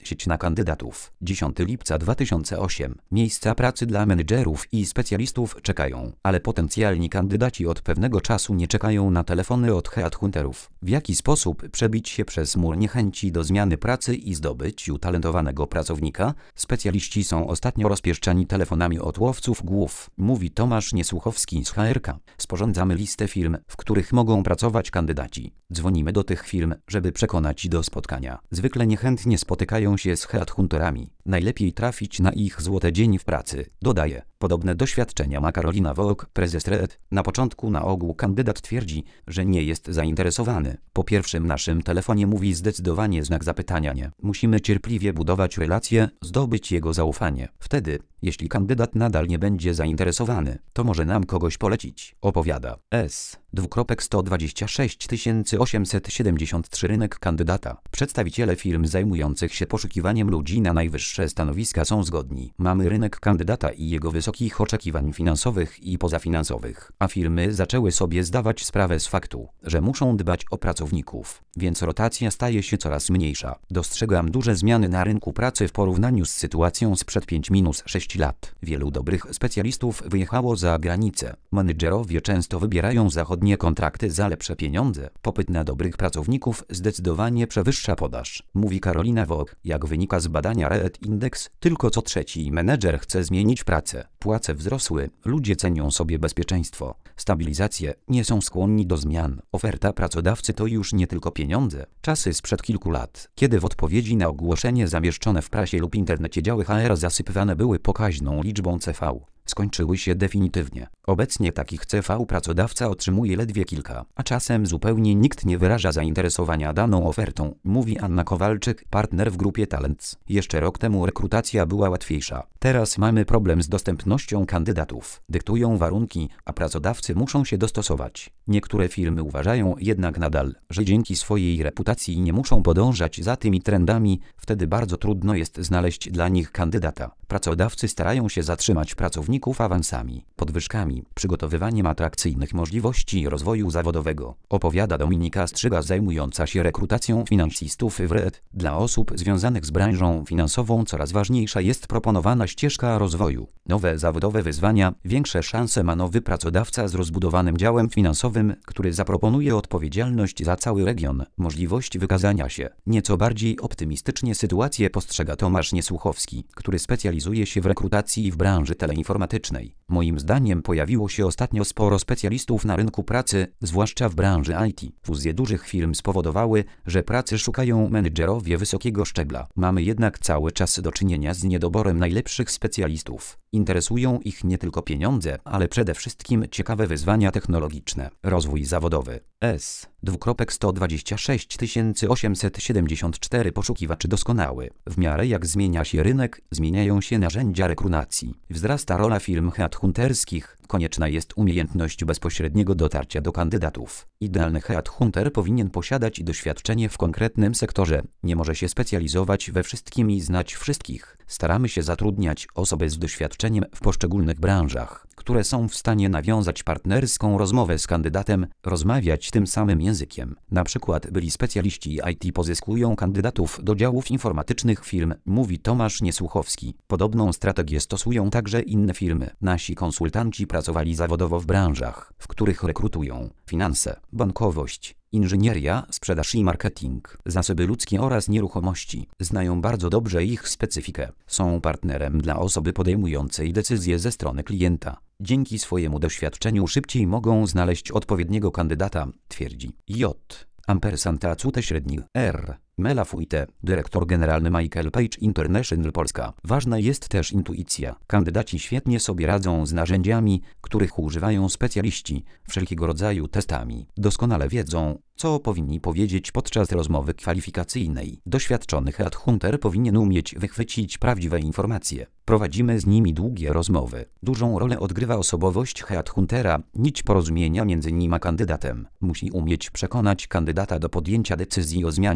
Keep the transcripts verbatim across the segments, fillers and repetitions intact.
Sieć na kandydatów. dziesiątego lipca dwa tysiące ósmego. Miejsca pracy dla menedżerów i specjalistów czekają, ale potencjalni kandydaci od pewnego czasu nie czekają na telefony od headhunterów. W jaki sposób przebić się przez mur niechęci do zmiany pracy i zdobyć utalentowanego pracownika? Specjaliści są ostatnio rozpieszczani telefonami od łowców głów, mówi Tomasz Niesłuchowski z H R K. Sporządzamy listę firm, w których mogą pracować kandydaci. Dzwonimy do tych firm, żeby przekonać do spotkania. Zwykle niechętnie spotykają się z headhunterami. Najlepiej trafić na ich złote dzień w pracy, dodaje. Podobne doświadczenia ma Karolina Wołk, prezes R E D. Na początku na ogół kandydat twierdzi, że nie jest zainteresowany. Po pierwszym naszym telefonie mówi zdecydowanie znak zapytania nie. Musimy cierpliwie budować relacje, zdobyć jego zaufanie. Wtedy, jeśli kandydat nadal nie będzie zainteresowany, to może nam kogoś polecić, opowiada. S. Dwukropek sto dwadzieścia sześć tysięcy osiemset siedemdziesiąt trzy Rynek kandydata. Przedstawiciele firm zajmujących się poszukiwaniem ludzi na najwyższe stanowiska są zgodni. Mamy rynek kandydata i jego wysokich oczekiwań finansowych i pozafinansowych, a firmy zaczęły sobie zdawać sprawę z faktu, że muszą dbać o pracowników, więc rotacja staje się coraz mniejsza. Dostrzegam duże zmiany na rynku pracy w porównaniu z sytuacją sprzed pięć sześć lat. Wielu dobrych specjalistów wyjechało za granicę. Menedżerowie często wybierają zachodnie kontrakty za lepsze pieniądze. Popyt na dobrych pracowników zdecydowanie przewyższa podaż, mówi Karolina Wołk. Jak wynika z badania R E D Index, tylko co trzeci menedżer chce zmienić pracę. Płace wzrosły, ludzie cenią sobie bezpieczeństwo, stabilizację, nie są skłonni do zmian. Oferta pracodawcy to już nie tylko pieniądze. Czasy sprzed kilku lat, kiedy w odpowiedzi na ogłoszenie zamieszczone w prasie lub internecie działy H R zasypywane były pokaźną liczbą C V, skończyły się definitywnie. Obecnie takich C V pracodawca otrzymuje ledwie kilka, a czasem zupełnie nikt nie wyraża zainteresowania daną ofertą, mówi Anna Kowalczyk, partner w grupie Talents. Jeszcze rok temu rekrutacja była łatwiejsza. Teraz mamy problem z dostępnością kandydatów. Dyktują warunki, a pracodawcy muszą się dostosować. Niektóre firmy uważają jednak nadal, że dzięki swojej reputacji nie muszą podążać za tymi trendami, wtedy bardzo trudno jest znaleźć dla nich kandydata. Pracodawcy starają się zatrzymać pracowników awansami, podwyżkami, przygotowywaniem atrakcyjnych możliwości rozwoju zawodowego, opowiada Dominika Strzyga, zajmująca się rekrutacją finansistów w R E D. Dla osób związanych z branżą finansową coraz ważniejsza jest proponowana ścieżka rozwoju. Nowe zawodowe wyzwania, większe szanse ma nowy pracodawca z rozbudowanym działem finansowym, który zaproponuje odpowiedzialność za cały region, możliwość wykazania się. Nieco bardziej optymistycznie sytuację postrzega Tomasz Niesłuchowski, który specjalizuje się w rekrutacji w branży teleinformatycznej. Moim zdaniem pojawiło się ostatnio sporo specjalistów na rynku pracy, zwłaszcza w branży I T. Fuzje dużych firm spowodowały, że pracy szukają menedżerowie wysokiego szczebla. Mamy jednak cały czas do czynienia z niedoborem najlepszych specjalistów. Interesują ich nie tylko pieniądze, ale przede wszystkim ciekawe wyzwania technologiczne, rozwój zawodowy. S. Dwukropek sto dwadzieścia sześć tysięcy osiemset siedemdziesiąt cztery Poszukiwaczy doskonały. W miarę jak zmienia się rynek, zmieniają się narzędzia rekrutacji. Wzrasta rola firm headhunterskich. Konieczna jest umiejętność bezpośredniego dotarcia do kandydatów. Idealny headhunter powinien posiadać doświadczenie w konkretnym sektorze. Nie może się specjalizować we wszystkim i znać wszystkich. Staramy się zatrudniać osoby z doświadczeniem w poszczególnych branżach, które są w stanie nawiązać partnerską rozmowę z kandydatem, rozmawiać tym samym językiem. Na przykład byli specjaliści I T pozyskują kandydatów do działów informatycznych firm, mówi Tomasz Niesłuchowski. Podobną strategię stosują także inne firmy. Nasi konsultanci pracowali zawodowo w branżach, w których rekrutują finanse, bankowość, inżynieria, sprzedaż i marketing, zasoby ludzkie oraz nieruchomości. Znają bardzo dobrze ich specyfikę. Są partnerem dla osoby podejmującej decyzje ze strony klienta. Dzięki swojemu doświadczeniu szybciej mogą znaleźć odpowiedniego kandydata, twierdzi. J. Ampersand Acute Średni. R. Mela Fuite, dyrektor generalny Michael Page International Polska. Ważna jest też intuicja. Kandydaci świetnie sobie radzą z narzędziami, których używają specjaliści, wszelkiego rodzaju testami. Doskonale wiedzą, co powinni powiedzieć podczas rozmowy kwalifikacyjnej. Doświadczony headhunter powinien umieć wychwycić prawdziwe informacje. Prowadzimy z nimi długie rozmowy. Dużą rolę odgrywa osobowość headhuntera, nić porozumienia między nim a kandydatem. Musi umieć przekonać kandydata do podjęcia decyzji o zmianie, a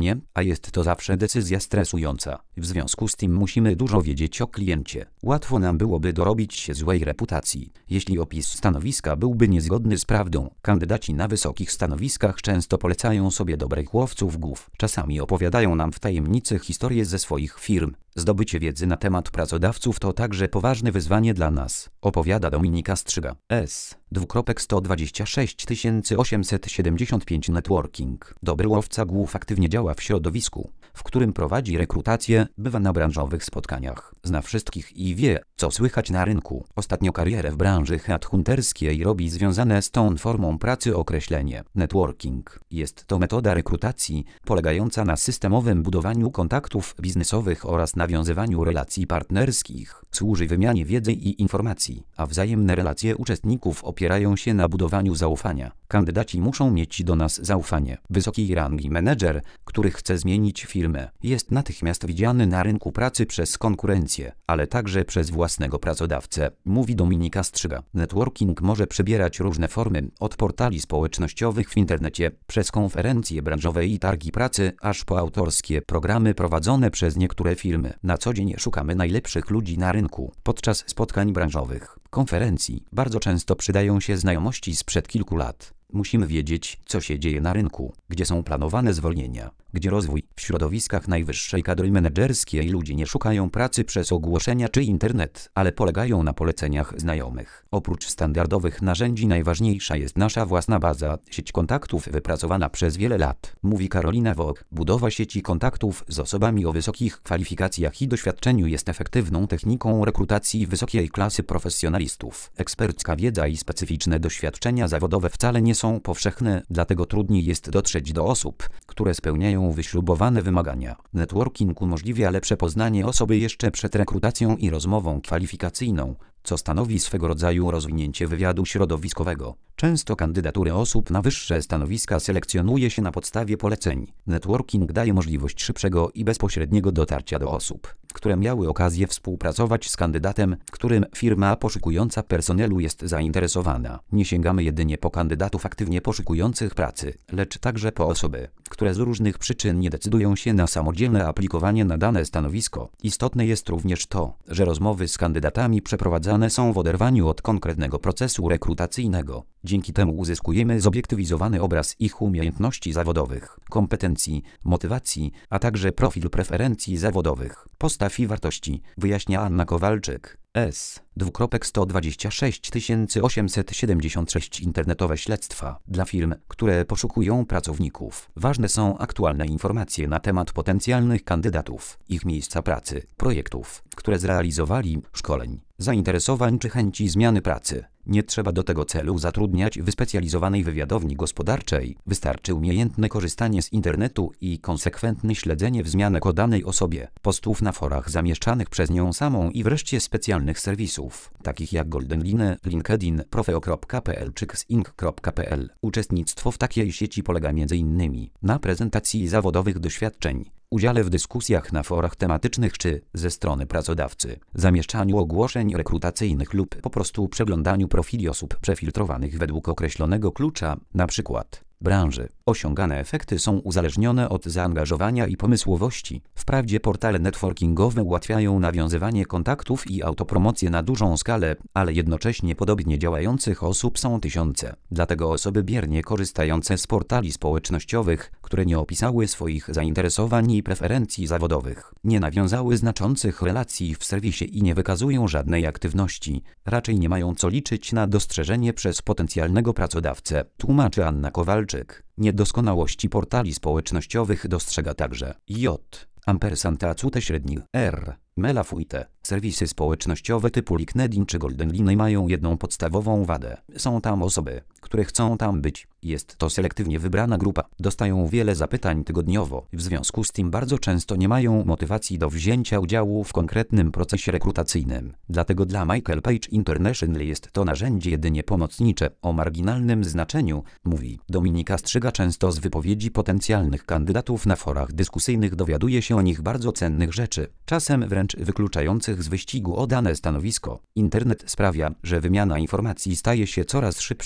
jest to zawsze decyzja stresująca. W związku z tym musimy dużo wiedzieć o kliencie. Łatwo nam byłoby dorobić się złej reputacji, jeśli opis stanowiska byłby niezgodny z prawdą. Kandydaci na wysokich stanowiskach często polecają sobie dobrych łowców głów. Czasami opowiadają nam w tajemnicy historie ze swoich firm. Zdobycie wiedzy na temat pracodawców to także poważne wyzwanie dla nas, opowiada Dominika Strzyga. S. sto dwadzieścia sześć tysięcy osiemset siedemdziesiąt pięć Networking. Dobry łowca głów aktywnie działa w środowisku, w którym prowadzi rekrutację, bywa na branżowych spotkaniach, zna wszystkich i wie, co słychać na rynku. Ostatnio karierę w branży headhunterskiej robi związane z tą formą pracy określenie networking. Jest to metoda rekrutacji polegająca na systemowym budowaniu kontaktów biznesowych oraz nawiązywaniu relacji partnerskich. Służy wymianie wiedzy i informacji, a wzajemne relacje uczestników opierają się na budowaniu zaufania. Kandydaci muszą mieć do nas zaufanie. Wysokiej rangi menedżer, który chce zmienić firmę, jest natychmiast widziany na rynku pracy przez konkurencję, ale także przez własnego pracodawcę, mówi Dominika Strzyga. Networking może przybierać różne formy, od portali społecznościowych w internecie, przez konferencje branżowe i targi pracy, aż po autorskie programy prowadzone przez niektóre firmy. Na co dzień szukamy najlepszych ludzi na rynku. Podczas spotkań branżowych, konferencji, bardzo często przydają się znajomości sprzed kilku lat. Musimy wiedzieć, co się dzieje na rynku, gdzie są planowane zwolnienia, gdzie rozwój. W środowiskach najwyższej kadry menedżerskiej ludzie nie szukają pracy przez ogłoszenia czy internet, ale polegają na poleceniach znajomych. Oprócz standardowych narzędzi najważniejsza jest nasza własna baza, sieć kontaktów wypracowana przez wiele lat, mówi Karolina Wok. Budowa sieci kontaktów z osobami o wysokich kwalifikacjach i doświadczeniu jest efektywną techniką rekrutacji wysokiej klasy profesjonalistów. Ekspercka wiedza i specyficzne doświadczenia zawodowe wcale nie są powszechne, dlatego trudniej jest dotrzeć do osób, które spełniają wyśrubowane wymagania. Networking umożliwia lepsze poznanie osoby jeszcze przed rekrutacją i rozmową kwalifikacyjną, co stanowi swego rodzaju rozwinięcie wywiadu środowiskowego. Często kandydatury osób na wyższe stanowiska selekcjonuje się na podstawie poleceń. Networking daje możliwość szybszego i bezpośredniego dotarcia do osób, które miały okazję współpracować z kandydatem, którym firma poszukująca personelu jest zainteresowana. Nie sięgamy jedynie po kandydatów aktywnie poszukujących pracy, lecz także po osoby, które z różnych przyczyn nie decydują się na samodzielne aplikowanie na dane stanowisko. Istotne jest również to, że rozmowy z kandydatami przeprowadzane są w oderwaniu od konkretnego procesu rekrutacyjnego. Dzięki temu uzyskujemy zobiektywizowany obraz ich umiejętności zawodowych, kompetencji, motywacji, a także profil preferencji zawodowych, postaw i wartości, wyjaśnia Anna Kowalczyk. S. sto dwadzieścia sześć tysięcy osiemset siedemdziesiąt sześć Internetowe śledztwa dla firm, które poszukują pracowników. Ważne są aktualne informacje na temat potencjalnych kandydatów, ich miejsca pracy, projektów, które zrealizowali, szkoleń, zainteresowań czy chęci zmiany pracy. Nie trzeba do tego celu zatrudniać wyspecjalizowanej wywiadowni gospodarczej. Wystarczy umiejętne korzystanie z internetu i konsekwentne śledzenie wzmianek o danej osobie, postów na forach zamieszczanych przez nią samą i wreszcie specjalnych serwisów, takich jak GoldenLine, LinkedIn, profeo kropka pe el czy xing kropka pe el. Uczestnictwo w takiej sieci polega między innymi na prezentacji zawodowych doświadczeń, udziale w dyskusjach na forach tematycznych czy ze strony pracodawcy, zamieszczaniu ogłoszeń rekrutacyjnych lub po prostu przeglądaniu profili osób przefiltrowanych według określonego klucza, np. branży. Osiągane efekty są uzależnione od zaangażowania i pomysłowości. Wprawdzie portale networkingowe ułatwiają nawiązywanie kontaktów i autopromocję na dużą skalę, ale jednocześnie podobnie działających osób są tysiące. Dlatego osoby biernie korzystające z portali społecznościowych, które nie opisały swoich zainteresowań i preferencji zawodowych, nie nawiązały znaczących relacji w serwisie i nie wykazują żadnej aktywności, raczej nie mają co liczyć na dostrzeżenie przez potencjalnego pracodawcę, tłumaczy Anna Kowalczyk. Niedoskonałości portali społecznościowych dostrzega także J. Ampersand Acute średni R. Melafuite. Serwisy społecznościowe typu LinkedIn czy GoldenLine mają jedną podstawową wadę. Są tam osoby, które chcą tam być. Jest to selektywnie wybrana grupa. Dostają wiele zapytań tygodniowo. W związku z tym bardzo często nie mają motywacji do wzięcia udziału w konkretnym procesie rekrutacyjnym. Dlatego dla Michael Page International jest to narzędzie jedynie pomocnicze, o marginalnym znaczeniu, mówi Dominika Strzyga. Często z wypowiedzi potencjalnych kandydatów na forach dyskusyjnych dowiaduje się o nich bardzo cennych rzeczy, czasem wręcz wykluczających z wyścigu o dane stanowisko. Internet sprawia, że wymiana informacji staje się coraz szybsza. W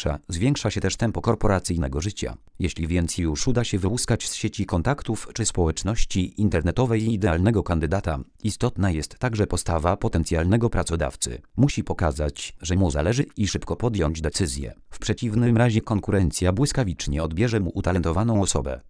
zwiększa się też tempo korporacyjnego życia. Jeśli więc już uda się wyłuskać z sieci kontaktów czy społeczności internetowej idealnego kandydata, istotna jest także postawa potencjalnego pracodawcy. Musi pokazać, że mu zależy i szybko podjąć decyzję. W przeciwnym razie konkurencja błyskawicznie odbierze mu utalentowaną osobę.